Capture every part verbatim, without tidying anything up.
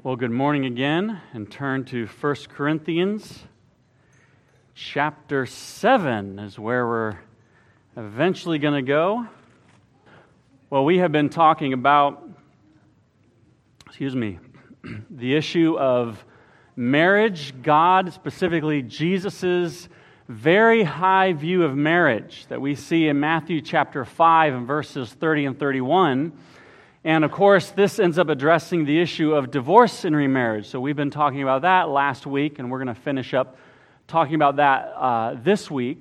Well, good morning again, and turn to First Corinthians chapter seven is where we're eventually going to go. Well, we have been talking about, excuse me, the issue of marriage, God, specifically Jesus's very high view of marriage that we see in Matthew chapter five and verses thirty and thirty-one. And of course, this ends up addressing the issue of divorce and remarriage. So we've been talking about that last week, and we're going to finish up talking about that uh, this week.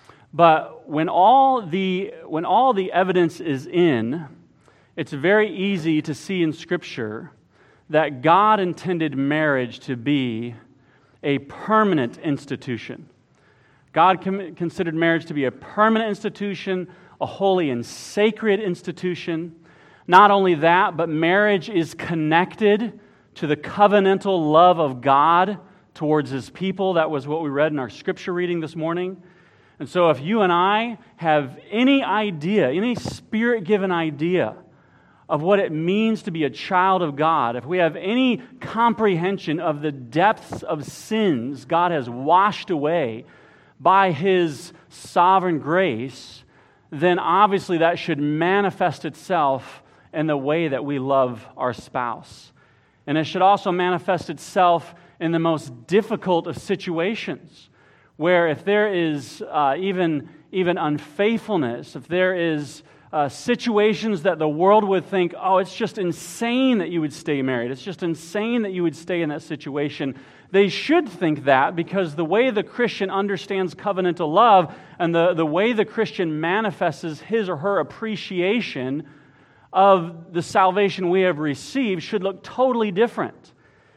But when all the when all the evidence is in, it's very easy to see in Scripture that God intended marriage to be a permanent institution. God com- considered marriage to be a permanent institution, a holy and sacred institution. Not only that, but marriage is connected to the covenantal love of God towards His people. That was what we read in our scripture reading this morning. And so if you and I have any idea, any Spirit-given idea of what it means to be a child of God, if we have any comprehension of the depths of sins God has washed away by His sovereign grace, then obviously that should manifest itself in the way that we love our spouse. And it should also manifest itself in the most difficult of situations, where if there is uh, even, even unfaithfulness, if there is uh, situations that the world would think, oh, it's just insane that you would stay married, it's just insane that you would stay in that situation, they should think that, because the way the Christian understands covenantal love and the, the way the Christian manifests his or her appreciation of the salvation we have received should look totally different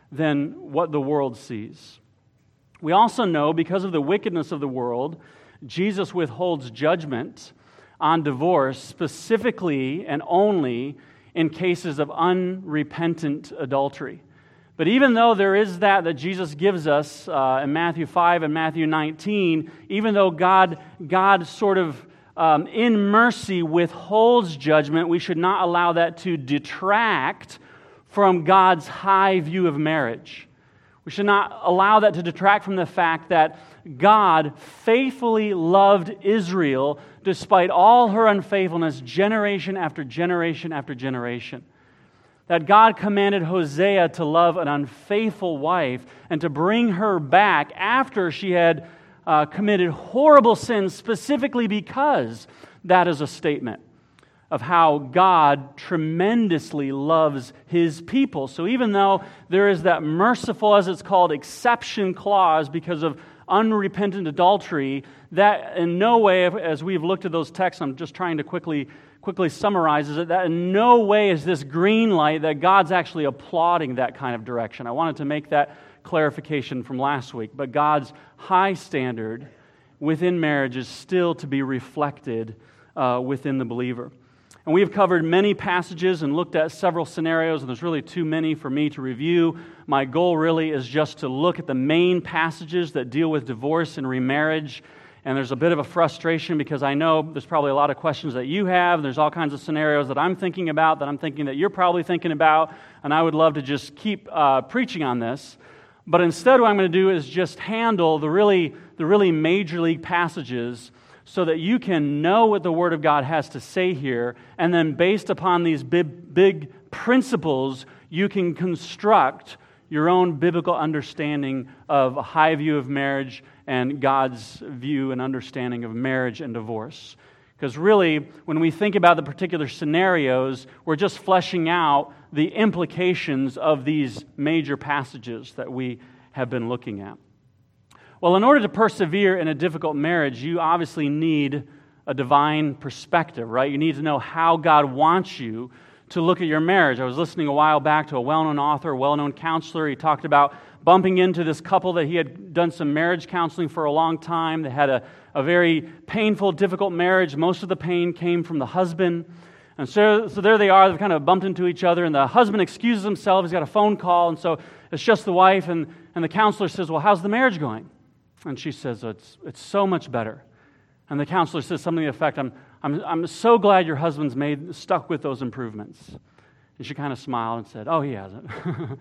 than what the world sees. We also know, because of the wickedness of the world, Jesus withholds judgment on divorce specifically and only in cases of unrepentant adultery. But even though there is that that Jesus gives us uh, in Matthew five and Matthew nineteen, even though God, God sort of Um, in mercy withholds judgment, we should not allow that to detract from God's high view of marriage. We should not allow that to detract from the fact that God faithfully loved Israel despite all her unfaithfulness, generation after generation after generation. That God commanded Hosea to love an unfaithful wife and to bring her back after she had Uh, committed horrible sins, specifically because that is a statement of how God tremendously loves His people. So even though there is that merciful, as it's called, exception clause because of unrepentant adultery, that in no way, as we've looked at those texts, I'm just trying to quickly quickly summarize it, that in no way is this green light that God's actually applauding that kind of direction. I wanted to make that clarification from last week, but God's high standard within marriage is still to be reflected uh, within the believer. And we have covered many passages and looked at several scenarios, and there's really too many for me to review. My goal really is just to look at the main passages that deal with divorce and remarriage. And there's a bit of a frustration because I know there's probably a lot of questions that you have. There's all kinds of scenarios that I'm thinking about, that I'm thinking that you're probably thinking about, and I would love to just keep uh, preaching on this. But instead, what I'm going to do is just handle the really, the really major league passages so that you can know what the Word of God has to say here, and then based upon these big, big principles, you can construct your own biblical understanding of a high view of marriage and God's view and understanding of marriage and divorce. Because really, when we think about the particular scenarios, we're just fleshing out the implications of these major passages that we have been looking at. Well, in order to persevere in a difficult marriage, you obviously need a divine perspective, right? You need to know how God wants you to look at your marriage. I was listening a while back to a well-known author, a well-known counselor. He talked about bumping into this couple that he had done some marriage counseling for a long time. They had a, a very painful, difficult marriage. Most of the pain came from the husband. And so, so there they are. They've kind of bumped into each other, and the husband excuses himself. He's got a phone call, and so it's just the wife, and, and the counselor says, well, how's the marriage going? And she says, oh, it's, it's so much better. And the counselor says something to the effect, I'm, I'm, I'm so glad your husband's made stuck with those improvements. And she kind of smiled and said, oh, he hasn't.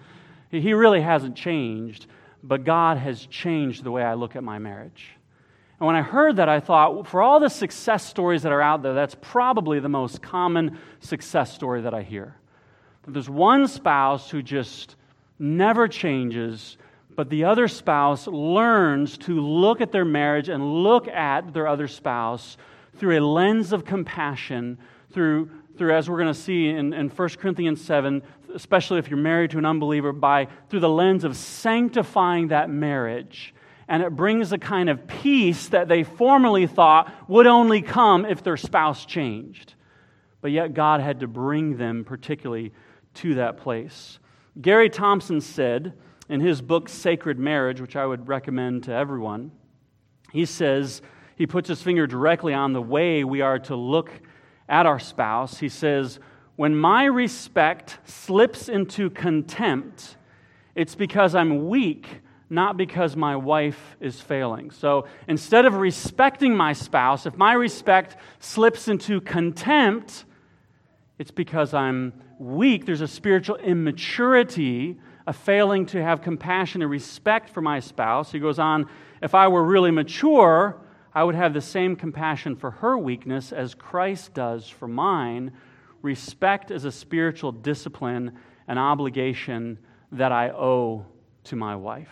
He really hasn't changed, but God has changed the way I look at my marriage. And when I heard that, I thought, for all the success stories that are out there, that's probably the most common success story that I hear. That there's one spouse who just never changes, but the other spouse learns to look at their marriage and look at their other spouse through a lens of compassion, through, through as we're going to see in, in First Corinthians seven, especially if you're married to an unbeliever, by through the lens of sanctifying that marriage. And it brings a kind of peace that they formerly thought would only come if their spouse changed. But yet God had to bring them particularly to that place. Gary Thompson said in his book, Sacred Marriage, which I would recommend to everyone, he says, he puts his finger directly on the way we are to look at our spouse. He says, when my respect slips into contempt, it's because I'm weak, not because my wife is failing. So instead of respecting my spouse, if my respect slips into contempt, it's because I'm weak. There's a spiritual immaturity, a failing to have compassion and respect for my spouse. He goes on, if I were really mature, I would have the same compassion for her weakness as Christ does for mine. Respect is a spiritual discipline, an obligation that I owe to my wife.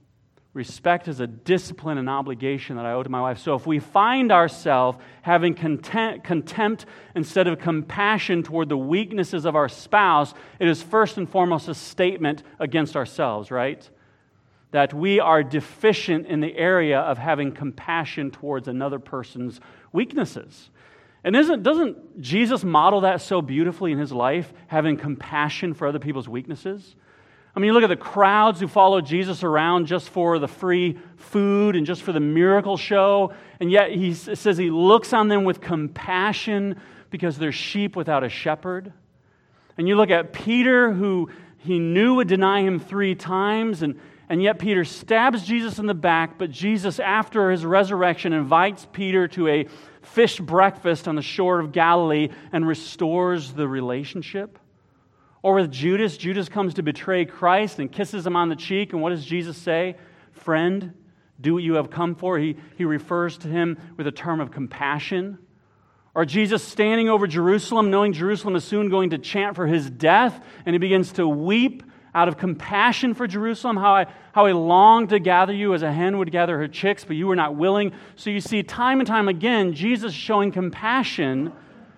Respect is a discipline and obligation that I owe to my wife. So if we find ourselves having contempt, contempt instead of compassion toward the weaknesses of our spouse, it is first and foremost a statement against ourselves, right? That we are deficient in the area of having compassion towards another person's weaknesses. And isn't, doesn't Jesus model that so beautifully in his life, having compassion for other people's weaknesses? I mean, you look at the crowds who follow Jesus around just for the free food and just for the miracle show, and yet he says he looks on them with compassion because they're sheep without a shepherd. And you look at Peter, who he knew would deny him three times, and, and yet Peter stabs Jesus in the back, but Jesus, after his resurrection, invites Peter to a fish breakfast on the shore of Galilee and restores the relationship. Or with Judas, Judas comes to betray Christ and kisses him on the cheek, and what does Jesus say? Friend, do what you have come for. He, he refers to him with a term of compassion. Or Jesus standing over Jerusalem, knowing Jerusalem is soon going to chant for his death, and he begins to weep out of compassion for Jerusalem, how I, how I longed to gather you as a hen would gather her chicks, but you were not willing. So you see time and time again, Jesus showing compassion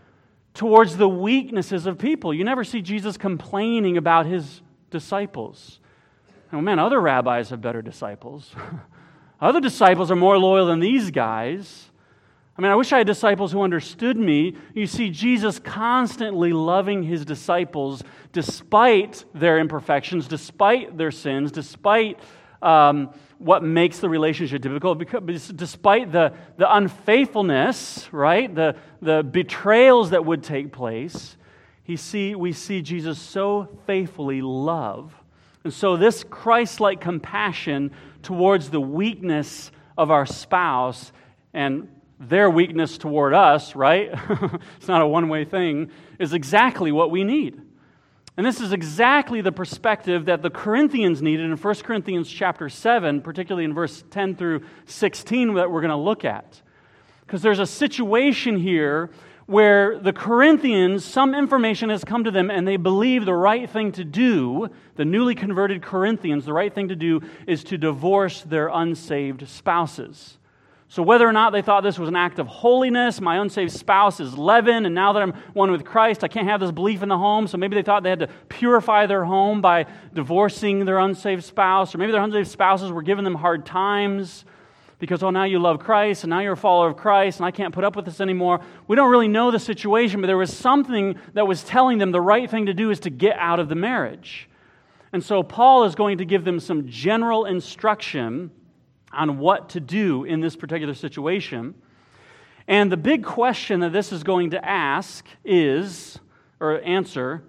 towards the weaknesses of people. You never see Jesus complaining about his disciples. Oh man, other rabbis have better disciples. Other disciples are more loyal than these guys. I mean, I wish I had disciples who understood me. You see Jesus constantly loving his disciples despite their imperfections, despite their sins, despite um, what makes the relationship difficult, because despite the, the unfaithfulness, right, the, the betrayals that would take place, he see, we see Jesus so faithfully love. And so this Christ-like compassion towards the weakness of our spouse and their weakness toward us, right? It's not a one-way thing, is exactly what we need. And this is exactly the perspective that the Corinthians needed in First Corinthians chapter seven, particularly in verse ten through sixteen that we're going to look at. Because there's a situation here where the Corinthians, some information has come to them and they believe the right thing to do, the newly converted Corinthians, the right thing to do is to divorce their unsaved spouses. So whether or not they thought this was an act of holiness, my unsaved spouse is leaven, and now that I'm one with Christ, I can't have this belief in the home, so maybe they thought they had to purify their home by divorcing their unsaved spouse, or maybe their unsaved spouses were giving them hard times because, oh, now you love Christ, and now you're a follower of Christ, and I can't put up with this anymore. We don't really know the situation, but there was something that was telling them the right thing to do is to get out of the marriage. And so Paul is going to give them some general instruction on what to do in this particular situation. And the big question that this is going to ask is, or answer,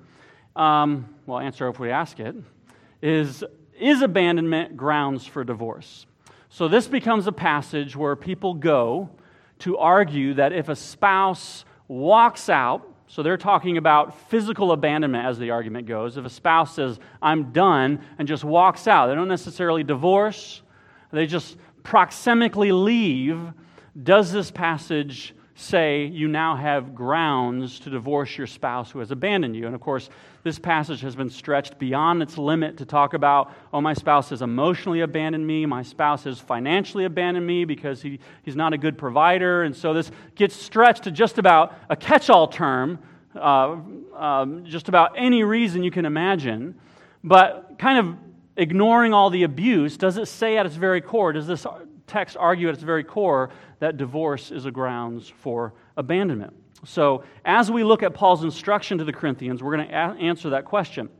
um, well, answer if we ask it, is, is abandonment grounds for divorce? So this becomes a passage where people go to argue that if a spouse walks out So they're talking about physical abandonment, as the argument goes. If a spouse says, I'm done, and just walks out, they don't necessarily divorce, they just proximically leave. Does this passage say you now have grounds to divorce your spouse who has abandoned you? And of course, this passage has been stretched beyond its limit to talk about, oh, my spouse has emotionally abandoned me, my spouse has financially abandoned me because he, he's not a good provider. And so this gets stretched to just about a catch-all term, uh, um, just about any reason you can imagine. But kind of ignoring all the abuse, does it say at its very core, does this text argue at its very core that divorce is a grounds for abandonment? So as we look at Paul's instruction to the Corinthians, we're going to a- answer that question.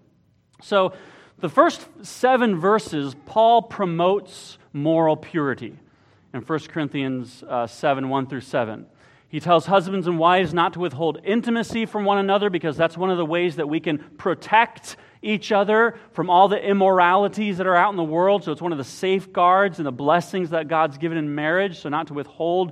So the first seven verses, Paul promotes moral purity in First Corinthians uh, seven, one through seven. He tells husbands and wives not to withhold intimacy from one another because that's one of the ways that we can protect each other from all the immoralities that are out in the world. So it's one of the safeguards and the blessings that God's given in marriage. So not to withhold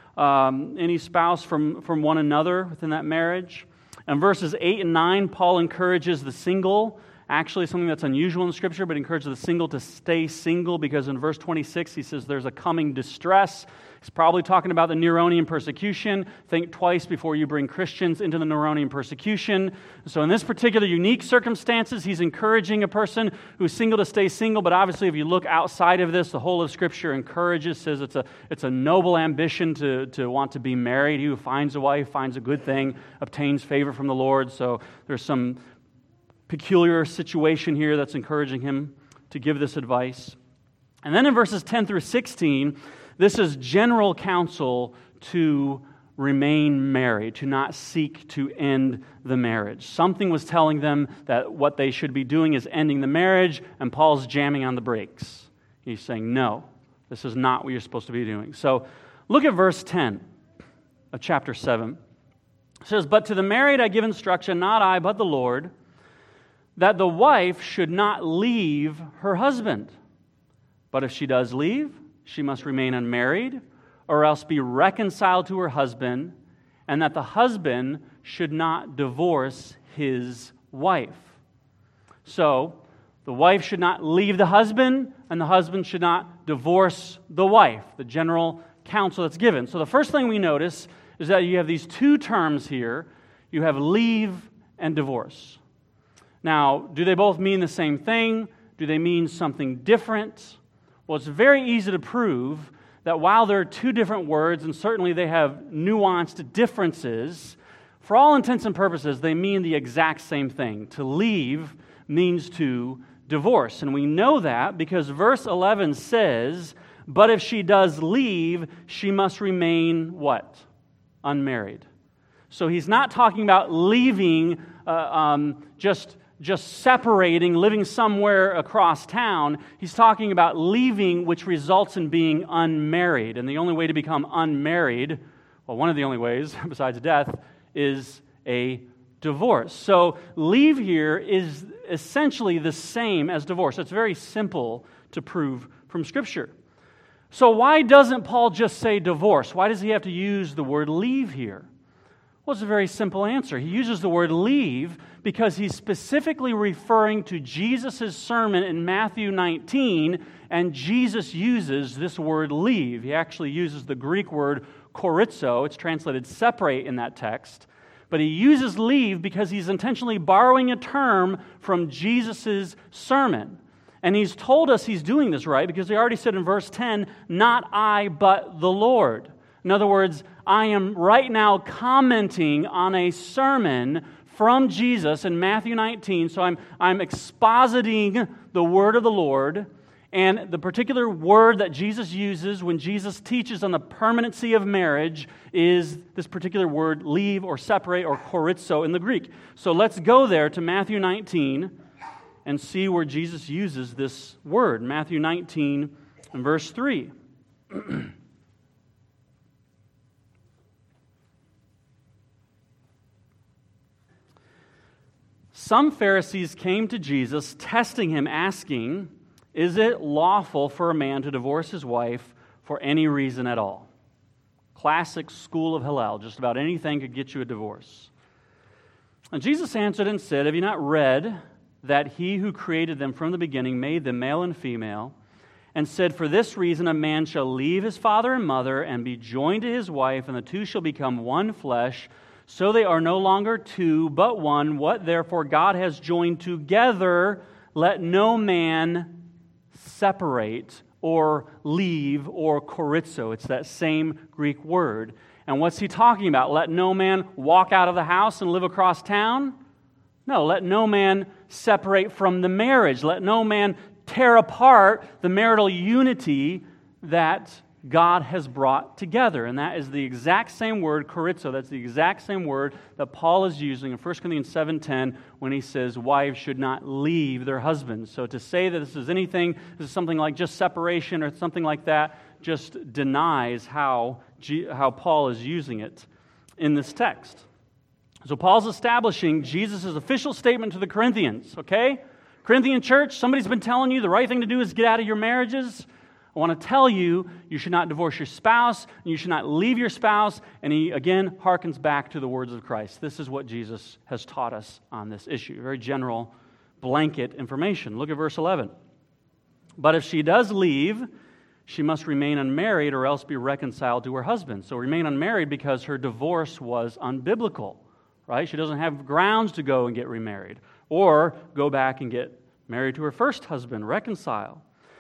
um, any spouse from, from one another within that marriage. In verses eight and nine, Paul encourages the single, actually something that's unusual in Scripture, but encourages the single to stay single because in verse twenty-six he says there's a coming distress. He's probably talking about the Neronian persecution. Think twice before you bring Christians into the Neronian persecution. So in this particular unique circumstances, he's encouraging a person who's single to stay single, but obviously if you look outside of this, the whole of Scripture encourages, says it's a it's a noble ambition to, to want to be married. He who finds a wife finds a good thing, obtains favor from the Lord. So there's some peculiar situation here that's encouraging him to give this advice. And then in verses ten through sixteen, this is general counsel to remain married, to not seek to end the marriage. Something was telling them that what they should be doing is ending the marriage, and Paul's jamming on the brakes. He's saying, no, this is not what you're supposed to be doing. So look at verse ten of chapter seven. It says, but to the married I give instruction, not I, but the Lord, that the wife should not leave her husband. But if she does leave, she must remain unmarried, or else be reconciled to her husband, and that the husband should not divorce his wife. So, the wife should not leave the husband, and the husband should not divorce the wife, the general counsel that's given. So the first thing we notice is that you have these two terms here. You have leave and divorce. Now, do they both mean the same thing? Do they mean something different? Well, it's very easy to prove that while there are two different words, and certainly they have nuanced differences, for all intents and purposes, they mean the exact same thing. To leave means to divorce. And we know that because verse eleven says, but if she does leave, she must remain what? Unmarried. So he's not talking about leaving uh, um, just... just separating, living somewhere across town. He's talking about leaving, which results in being unmarried. And the only way to become unmarried, well, one of the only ways, besides death, is a divorce. So leave here is essentially the same as divorce. It's very simple to prove from Scripture. So why doesn't Paul just say divorce? Why does he have to use the word leave here? Well, it's a very simple answer. He uses the word leave because he's specifically referring to Jesus' sermon in Matthew nineteen, and Jesus uses this word leave. He actually uses the Greek word chorizo. It's translated separate in that text. But he uses leave because he's intentionally borrowing a term from Jesus' sermon. And he's told us he's doing this, right? Because he already said in verse ten, not I, but the Lord. In other words, I am right now commenting on a sermon from Jesus in Matthew nineteen. So I'm, I'm expositing the word of the Lord. And the particular word that Jesus uses when Jesus teaches on the permanency of marriage is this particular word, leave or separate or chorizo in the Greek. So let's go there to Matthew nineteen and see where Jesus uses this word. Matthew nineteen and verse three. Some Pharisees came to Jesus, testing him, asking, is it lawful for a man to divorce his wife for any reason at all? Classic school of Hillel. Just about anything could get you a divorce. And Jesus answered and said, have you not read that he who created them from the beginning made them male and female, and said, for this reason a man shall leave his father and mother and be joined to his wife, and the two shall become one flesh. So they are no longer two, but one. What therefore God has joined together, let no man separate or leave or chorizo. It's that same Greek word. And what's he talking about? Let no man walk out of the house and live across town? No, let no man separate from the marriage. Let no man tear apart the marital unity that God has brought together. And that is the exact same word, chorizo. That's the exact same word that Paul is using in First Corinthians seven ten when he says wives should not leave their husbands. So to say that this is anything, this is something like just separation or something like that, just denies how, G- how Paul is using it in this text. So Paul's establishing Jesus' official statement to the Corinthians, okay? Corinthian church, somebody's been telling you the right thing to do is get out of your marriages. I want to tell you, you should not divorce your spouse, and you should not leave your spouse. And he, again, harkens back to the words of Christ. This is what Jesus has taught us on this issue. Very general, blanket information. Look at verse eleven. But if she does leave, she must remain unmarried or else be reconciled to her husband. So remain unmarried because her divorce was unbiblical, right? She doesn't have grounds to go and get remarried or go back and get married to her first husband, reconcile.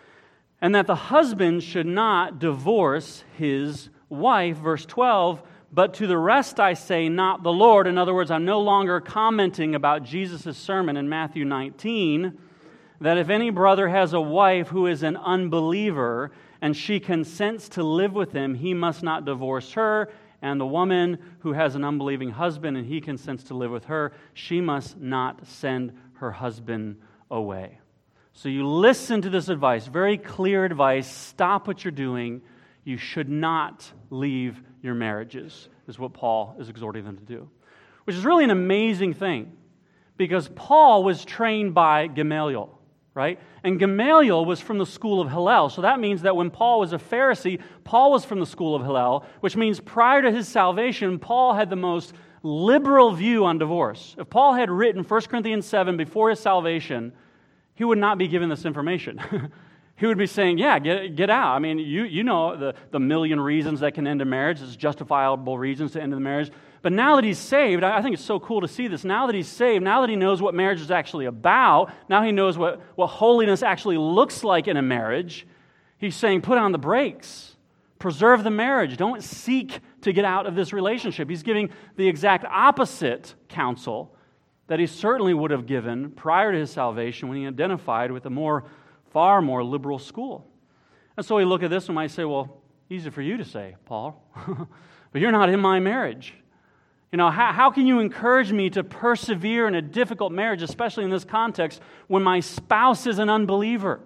And that the husband should not divorce his wife, verse twelve, but to the rest I say, not the Lord. In other words, I'm no longer commenting about Jesus' sermon in Matthew nineteen, that if any brother has a wife who is an unbeliever and she consents to live with him, he must not divorce her. And the woman who has an unbelieving husband and he consents to live with her, she must not send her husband away. So you listen to this advice, very clear advice. Stop what you're doing. You should not leave your marriages, is what Paul is exhorting them to do. Which is really an amazing thing, because Paul was trained by Gamaliel, right? And Gamaliel was from the school of Hillel. So that means that when Paul was a Pharisee, Paul was from the school of Hillel, which means prior to his salvation, Paul had the most liberal view on divorce. If Paul had written First Corinthians seven before his salvation, he would not be given this information. He would be saying, yeah, get get out. I mean, you you know the, the million reasons that can end a marriage. It's justifiable reasons to end the marriage. But now that he's saved, I think it's so cool to see this. Now that he's saved, now that he knows what marriage is actually about, now he knows what, what holiness actually looks like in a marriage, he's saying, put on the brakes. Preserve the marriage. Don't seek to get out of this relationship. He's giving the exact opposite counsel that he certainly would have given prior to his salvation when he identified with a more, far more liberal school. And so we look at this and might say, well, easy for you to say, Paul, but you're not in my marriage. You know, how, how can you encourage me to persevere in a difficult marriage, especially in this context, when my spouse is an unbeliever?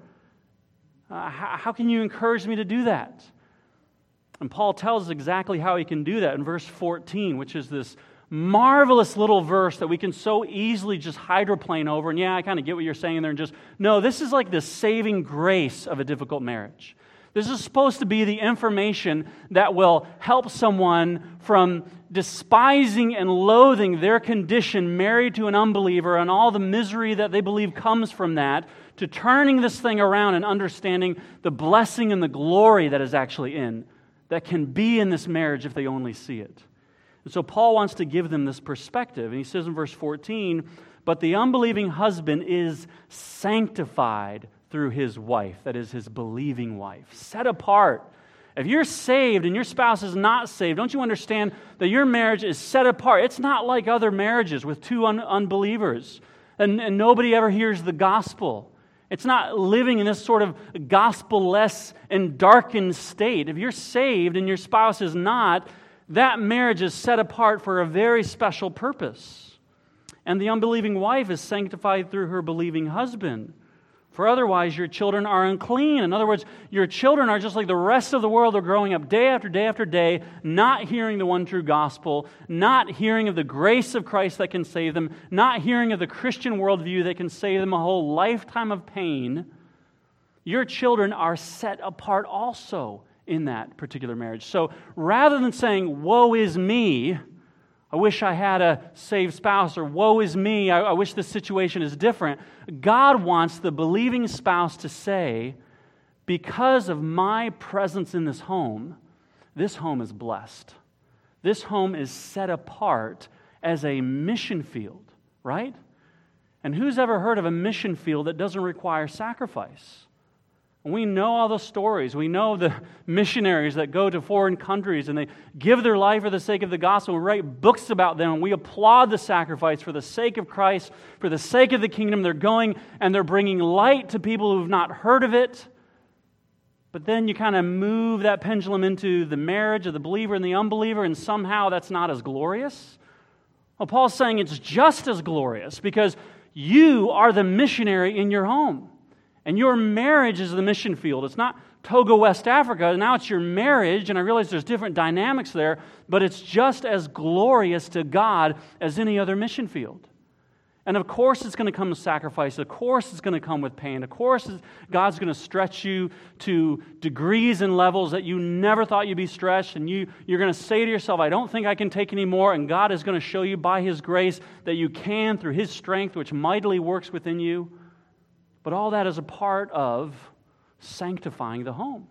Uh, how, how can you encourage me to do that? And Paul tells us exactly how he can do that in verse fourteen, which is this marvelous little verse that we can so easily just hydroplane over. And yeah, I kind of get what you're saying there. And just, no, this is like the saving grace of a difficult marriage. This is supposed to be the information that will help someone from despising and loathing their condition married to an unbeliever and all the misery that they believe comes from that, to turning this thing around and understanding the blessing and the glory that is actually in, that can be in this marriage if they only see it. And so Paul wants to give them this perspective. And he says in verse fourteen, but the unbelieving husband is sanctified through his wife, that is his believing wife, set apart. If you're saved and your spouse is not saved, don't you understand that your marriage is set apart? It's not like other marriages with two un- unbelievers and, and nobody ever hears the gospel. It's not living in this sort of gospel-less and darkened state. If you're saved and your spouse is not, that marriage is set apart for a very special purpose. And the unbelieving wife is sanctified through her believing husband. For otherwise your children are unclean. In other words, your children are just like the rest of the world. They're growing up day after day after day, not hearing the one true gospel, not hearing of the grace of Christ that can save them, not hearing of the Christian worldview that can save them a whole lifetime of pain. Your children are set apart also in that particular marriage. So rather than saying, woe is me, I wish I had a saved spouse, or woe is me, I, I wish this situation is different. God wants the believing spouse to say, because of my presence in this home, this home is blessed. This home is set apart as a mission field, right? And who's ever heard of a mission field that doesn't require sacrifice? We know all the stories. We know the missionaries that go to foreign countries and they give their life for the sake of the gospel. We write books about them and we applaud the sacrifice for the sake of Christ, for the sake of the kingdom. They're going and they're bringing light to people who've not heard of it. But then you kind of move that pendulum into the marriage of the believer and the unbeliever, and somehow that's not as glorious. Well, Paul's saying it's just as glorious because you are the missionary in your home. And your marriage is the mission field. It's not Togo, West Africa. Now it's your marriage, and I realize there's different dynamics there, but it's just as glorious to God as any other mission field. And of course it's going to come with sacrifice. Of course it's going to come with pain. Of course God's going to stretch you to degrees and levels that you never thought you'd be stretched. And you, you're going to say to yourself, I don't think I can take any more. And God is going to show you by His grace that you can through His strength, which mightily works within you. But all that is a part of sanctifying the home.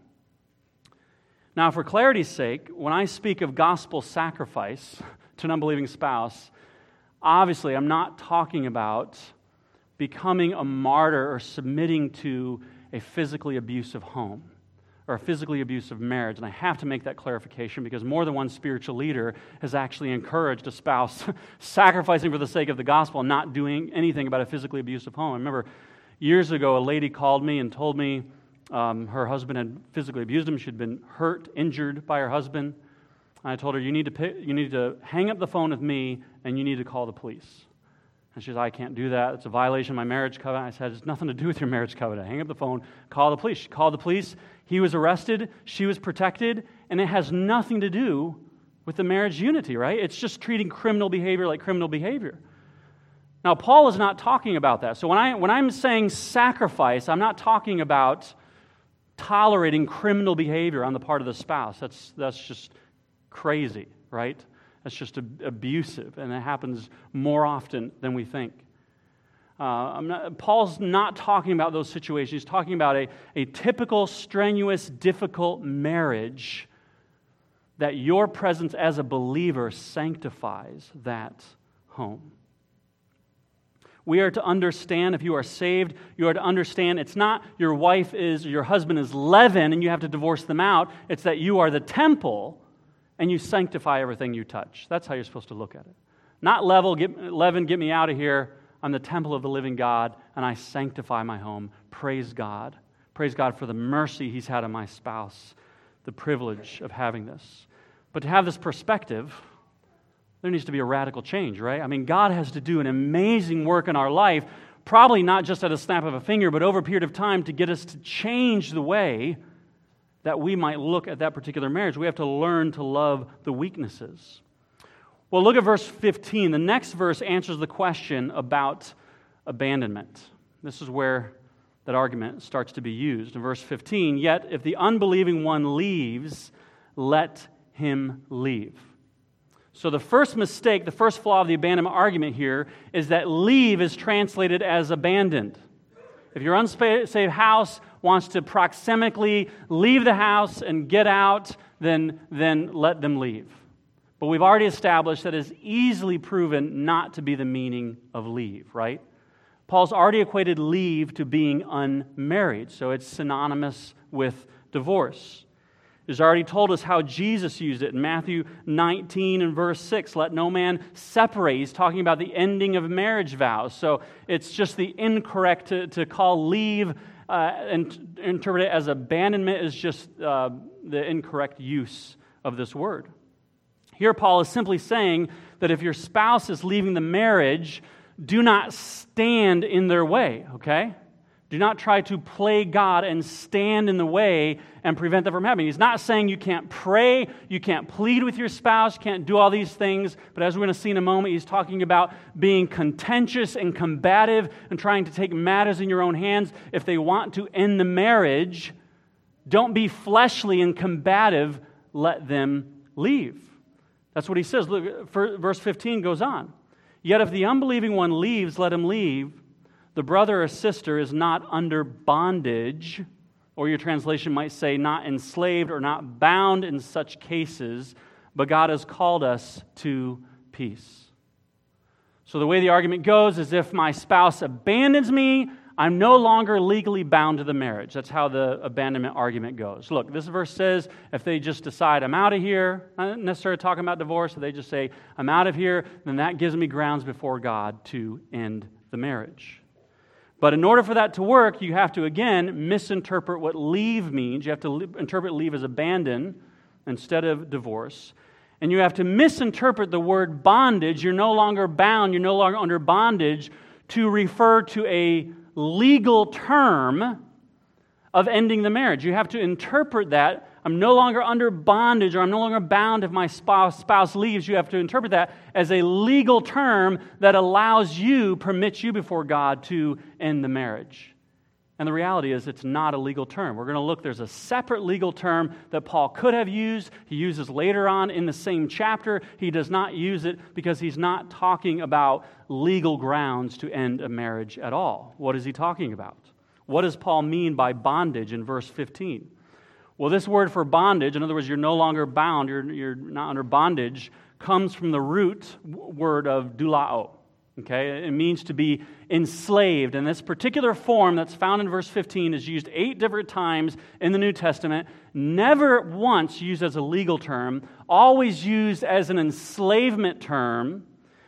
Now, for clarity's sake, when I speak of gospel sacrifice to an unbelieving spouse, obviously I'm not talking about becoming a martyr or submitting to a physically abusive home or a physically abusive marriage. And I have to make that clarification because more than one spiritual leader has actually encouraged a spouse sacrificing for the sake of the gospel and not doing anything about a physically abusive home. I remember years ago, a lady called me and told me um, her husband had physically abused him. She'd been hurt, injured by her husband. And I told her, you need to pick, you need to hang up the phone with me and you need to call the police. And she said, I can't do that. It's a violation of my marriage covenant. I said, it's nothing to do with your marriage covenant. Hang up the phone, call the police. She called the police. He was arrested. She was protected. And it has nothing to do with the marriage unity, right? It's just treating criminal behavior like criminal behavior. Now, Paul is not talking about that. So when, I, when I'm saying sacrifice, I'm not talking about tolerating criminal behavior on the part of the spouse. That's, that's just crazy, right? That's just ab- abusive, and it happens more often than we think. Uh, I'm not, Paul's not talking about those situations. He's talking about a, a typical, strenuous, difficult marriage that your presence as a believer sanctifies that home. We are to understand, if you are saved, you are to understand it's not your wife is, or your husband is leaven and you have to divorce them out. It's that you are the temple and you sanctify everything you touch. That's how you're supposed to look at it. Not level, get, leaven, get me out of here. I'm the temple of the living God and I sanctify my home. Praise God. Praise God for the mercy He's had on my spouse, the privilege of having this. But to have this perspective, there needs to be a radical change, right? I mean, God has to do an amazing work in our life, probably not just at a snap of a finger, but over a period of time to get us to change the way that we might look at that particular marriage. We have to learn to love the weaknesses. Well, look at verse fifteen. The next verse answers the question about abandonment. This is where that argument starts to be used. In verse fifteen, yet if the unbelieving one leaves, let him leave. So the first mistake, the first flaw of the abandonment argument here is that leave is translated as abandoned. If your unsaved house wants to proximically leave the house and get out, then, then let them leave. But we've already established that it is easily proven not to be the meaning of leave, right? Paul's already equated leave to being unmarried, so it's synonymous with divorce. He's already told us how Jesus used it in Matthew nineteen and verse six. Let no man separate. He's talking about the ending of marriage vows. So it's just the incorrect to, to call leave uh, and interpret it as abandonment is just uh, the incorrect use of this word. Here Paul is simply saying that if your spouse is leaving the marriage, do not stand in their way, okay? Do not try to play God and stand in the way and prevent them from happening. He's not saying you can't pray, you can't plead with your spouse, you can't do all these things. But as we're going to see in a moment, he's talking about being contentious and combative and trying to take matters in your own hands. If they want to end the marriage, don't be fleshly and combative. Let them leave. That's what he says. Look, verse fifteen goes on. Yet if the unbelieving one leaves, let him leave. The brother or sister is not under bondage, or your translation might say not enslaved or not bound in such cases, but God has called us to peace. So the way the argument goes is if my spouse abandons me, I'm no longer legally bound to the marriage. That's how the abandonment argument goes. Look, this verse says if they just decide, I'm out of here, not necessarily talking about divorce, if they just say, I'm out of here, then that gives me grounds before God to end the marriage. But in order for that to work, you have to, again, misinterpret what leave means. You have to interpret leave as abandon instead of divorce. And you have to misinterpret the word bondage. You're no longer bound, you're no longer under bondage, to refer to a legal term of ending the marriage. You have to interpret that. I'm no longer under bondage, or I'm no longer bound if my spouse, spouse leaves. You have to interpret that as a legal term that allows you, permits you before God to end the marriage. And the reality is it's not a legal term. We're going to look, there's a separate legal term that Paul could have used. He uses later on in the same chapter. He does not use it because he's not talking about legal grounds to end a marriage at all. What is he talking about? What does Paul mean by bondage in verse fifteen? Well, this word for bondage, in other words, you're no longer bound, you're, you're not under bondage, comes from the root word of doulao. Okay, it means to be enslaved. And this particular form that's found in verse fifteen is used eight different times in the New Testament, never once used as a legal term, always used as an enslavement term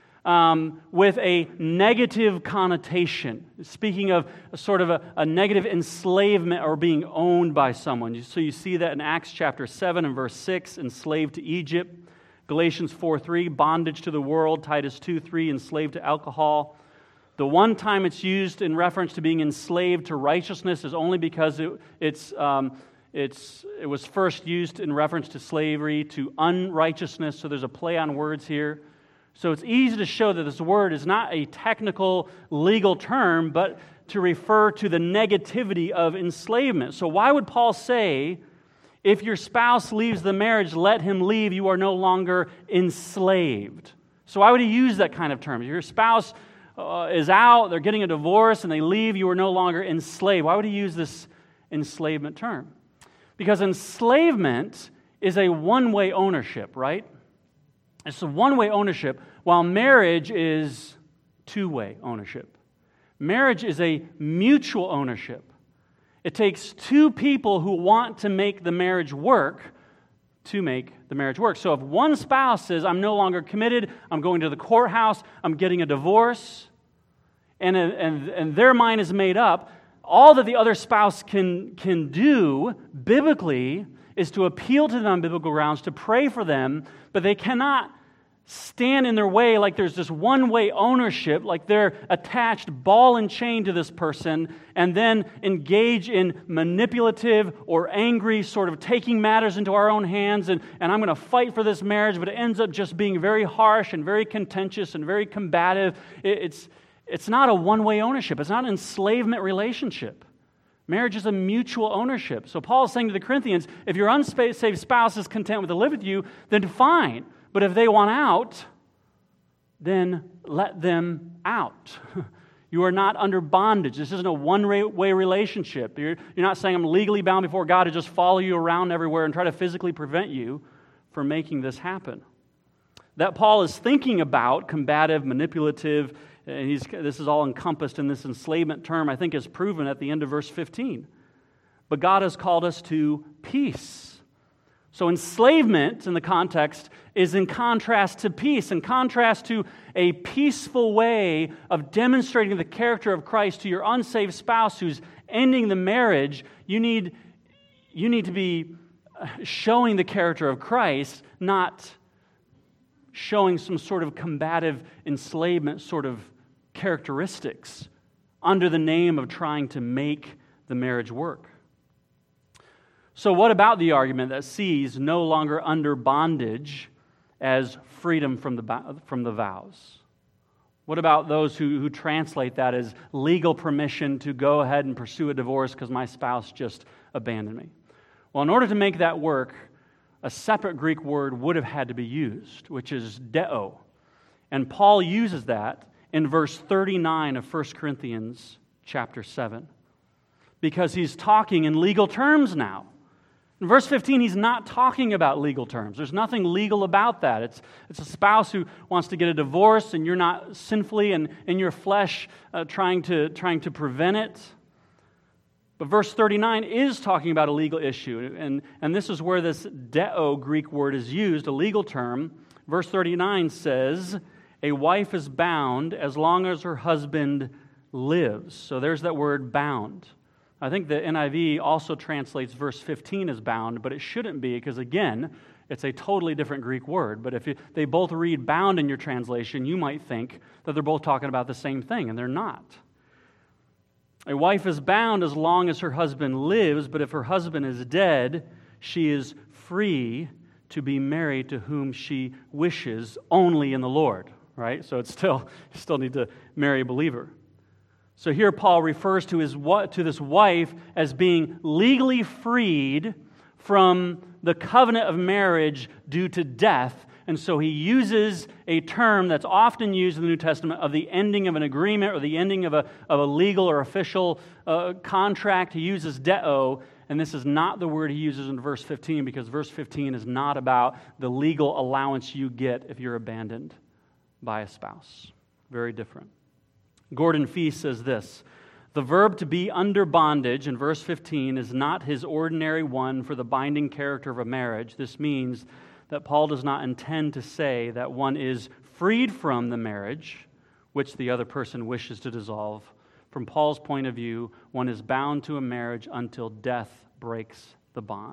um, with a negative connotation. Speaking of a sort of a, a negative enslavement or being owned by someone. So you see that in Acts chapter seven and verse six, enslaved to Egypt. Galatians four three, bondage to the world. Titus two three, enslaved to alcohol. The one time it's used in reference to being enslaved to righteousness is only because it, it's, um, it's, it was first used in reference to slavery to unrighteousness, so there's a play on words here. So it's easy to show that this word is not a technical legal term, but to refer to the negativity of enslavement. So why would Paul say, if your spouse leaves the marriage, let him leave, you are no longer enslaved? So why would he use that kind of term? If your spouse uh, is out, they're getting a divorce, and they leave, you are no longer enslaved. Why would he use this enslavement term? Because enslavement is a one-way ownership, right? It's a one-way ownership, while marriage is two-way ownership. Marriage is a mutual ownership. It takes two people who want to make the marriage work to make the marriage work. So if one spouse says, I'm no longer committed, I'm going to the courthouse, I'm getting a divorce, and, and, and their mind is made up, all that the other spouse can, can do biblically is to appeal to them on biblical grounds, to pray for them, but they cannot stand in their way like there's this one-way ownership, like they're attached ball and chain to this person, and then engage in manipulative or angry sort of taking matters into our own hands, and, and I'm going to fight for this marriage, but it ends up just being very harsh and very contentious and very combative. It, it's, it's not a one-way ownership. It's not an enslavement relationship. Marriage is a mutual ownership. So Paul is saying to the Corinthians, if your unsaved spouse is content with to live with you, then fine. But if they want out, then let them out. You are not under bondage. This isn't a one-way relationship. You're, you're not saying I'm legally bound before God to just follow you around everywhere and try to physically prevent you from making this happen. That Paul is thinking about combative, manipulative, and he's, this is all encompassed in this enslavement term, I think is proven at the end of verse fifteen. But God has called us to peace. So enslavement, in the context, is in contrast to peace, in contrast to a peaceful way of demonstrating the character of Christ to your unsaved spouse who's ending the marriage. You need, you need to be showing the character of Christ, not showing some sort of combative enslavement sort of characteristics under the name of trying to make the marriage work. So what about the argument that sees no longer under bondage as freedom from the, from the vows? What about those who, who translate that as legal permission to go ahead and pursue a divorce because my spouse just abandoned me? Well, in order to make that work, a separate Greek word would have had to be used, which is deo. And Paul uses that in verse thirty-nine of First Corinthians chapter seven, because he's talking in legal terms now. In verse fifteen, he's not talking about legal terms. There's nothing legal about that. It's, it's a spouse who wants to get a divorce, and you're not sinfully and in your flesh uh, trying to, trying to prevent it. But verse thirty-nine is talking about a legal issue, and, and this is where this deo Greek word is used, a legal term. Verse thirty-nine says, a wife is bound as long as her husband lives. So there's that word bound. I think the N I V also translates verse fifteen as bound, but it shouldn't be because, again, it's a totally different Greek word. But if you, they both read bound in your translation, you might think that they're both talking about the same thing, and they're not. A wife is bound as long as her husband lives, but if her husband is dead, she is free to be married to whom she wishes only in the Lord, right? So it's still, you still need to marry a believer. So here Paul refers to his to this wife as being legally freed from the covenant of marriage due to death. And so he uses a term that's often used in the New Testament of the ending of an agreement or the ending of a, of a legal or official uh, contract. He uses deo, and this is not the word he uses in verse fifteen, because verse fifteen is not about the legal allowance you get if you're abandoned by a spouse. Very different. Gordon Fee says this, the verb to be under bondage in verse fifteen is not his ordinary one for the binding character of a marriage. This means that Paul does not intend to say that one is freed from the marriage, which the other person wishes to dissolve. From Paul's point of view, one is bound to a marriage until death breaks the bond.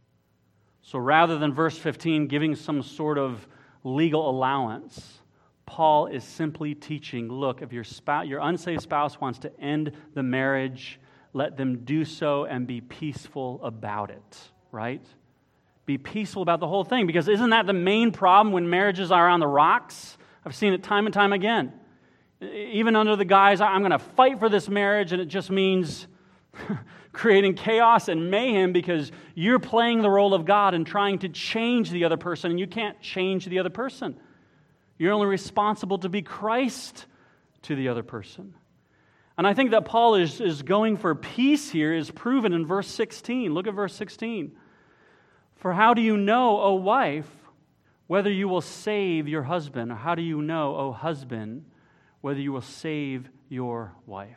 So rather than verse fifteen giving some sort of legal allowance, Paul is simply teaching, look, if your spouse, your unsaved spouse wants to end the marriage, let them do so and be peaceful about it, right? Be peaceful about the whole thing, because isn't that the main problem when marriages are on the rocks? I've seen it time and time again. Even under the guise, I'm going to fight for this marriage, and it just means creating chaos and mayhem because you're playing the role of God and trying to change the other person, and you can't change the other person. You're only responsible to be Christ to the other person. And I think that Paul is, is going for peace here is proven in verse sixteen. Look at verse sixteen. For how do you know, O wife, whether you will save your husband? Or how do you know, O husband, whether you will save your wife?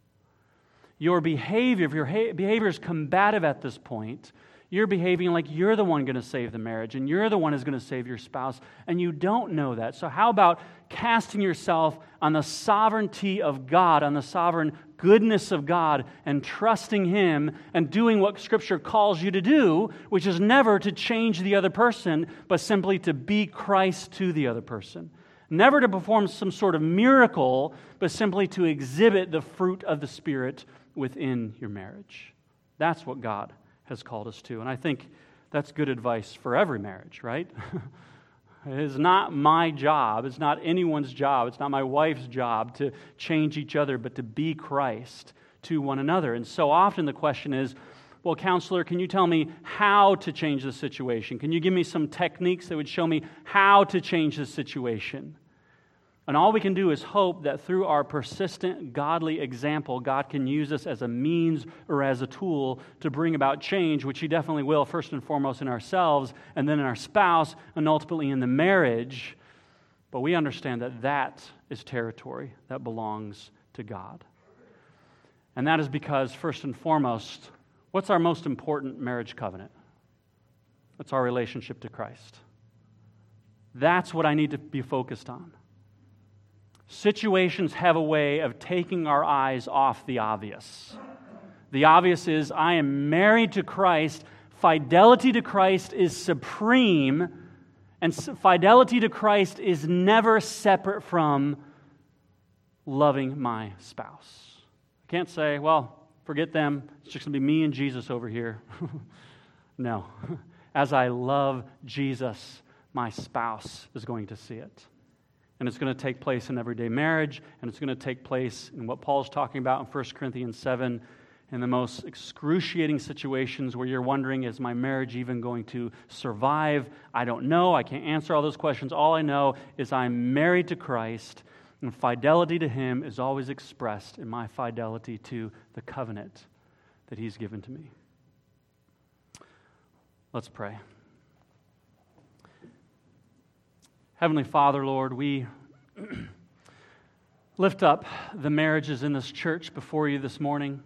Your behavior, if your ha- behavior is combative at this point, you're behaving like you're the one going to save the marriage and you're the one who's going to save your spouse, and you don't know that. So how about casting yourself on the sovereignty of God, on the sovereign goodness of God, and trusting Him and doing what Scripture calls you to do, which is never to change the other person, but simply to be Christ to the other person. Never to perform some sort of miracle, but simply to exhibit the fruit of the Spirit within your marriage. That's what God has called us to. And I think that's good advice for every marriage, right? It is not my job. It's not anyone's job. It's not my wife's job to change each other, but to be Christ to one another. And so often the question is, well, counselor, can you tell me how to change the situation? Can you give me some techniques that would show me how to change the situation? And all we can do is hope that through our persistent, godly example, God can use us as a means or as a tool to bring about change, which He definitely will, first and foremost in ourselves, and then in our spouse, and ultimately in the marriage. But we understand that that is territory that belongs to God. And that is because, first and foremost, what's our most important marriage covenant? It's our relationship to Christ. That's what I need to be focused on. Situations have a way of taking our eyes off the obvious. The obvious is, I am married to Christ. Fidelity to Christ is supreme, and fidelity to Christ is never separate from loving my spouse. I can't say, well, forget them. It's just going to be me and Jesus over here. No. As I love Jesus, my spouse is going to see it. And it's going to take place in everyday marriage, and it's going to take place in what Paul's talking about in First Corinthians seven, in the most excruciating situations where you're wondering, is my marriage even going to survive? I don't know. I can't answer all those questions. All I know is I'm married to Christ, and fidelity to Him is always expressed in my fidelity to the covenant that He's given to me. Let's pray. Heavenly Father, Lord, we lift up the marriages in this church before you this morning.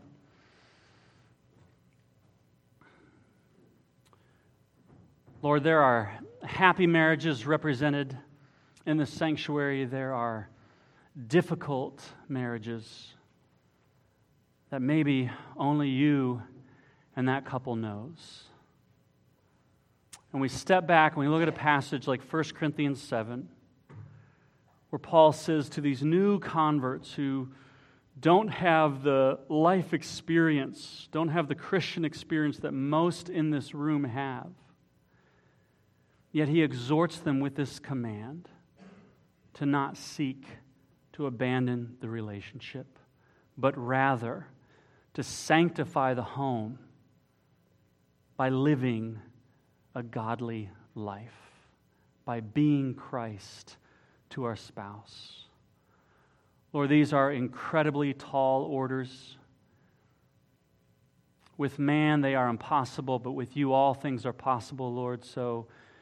Lord, there are happy marriages represented in this sanctuary. There are difficult marriages that maybe only you and that couple knows. And we step back and we look at a passage like First Corinthians seven, where Paul says to these new converts who don't have the life experience, don't have the Christian experience that most in this room have, yet he exhorts them with this command to not seek to abandon the relationship, but rather to sanctify the home by living a godly life, by being Christ to our spouse. Lord, these are incredibly tall orders. With man, they are impossible, but with you, all things are possible, Lord. So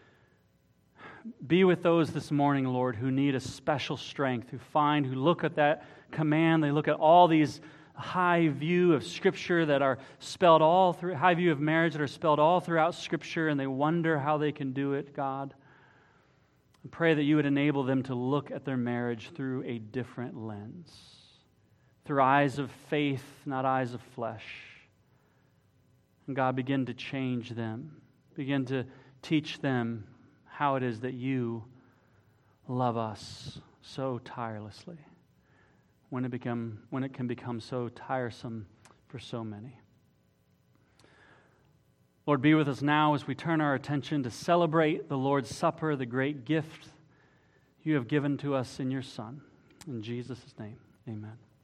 be with those this morning, Lord, who need a special strength, who find, who look at that command, they look at all these high view of Scripture that are spelled all through, high view of marriage that are spelled all throughout Scripture, and they wonder how they can do it, God. I pray that you would enable them to look at their marriage through a different lens, through eyes of faith, not eyes of flesh. And God, begin to change them, begin to teach them how it is that you love us so tirelessly, when it become when it can become so tiresome for so many. Lord, be with us now as we turn our attention to celebrate the Lord's Supper, the great gift you have given to us in your Son. In Jesus' name, amen.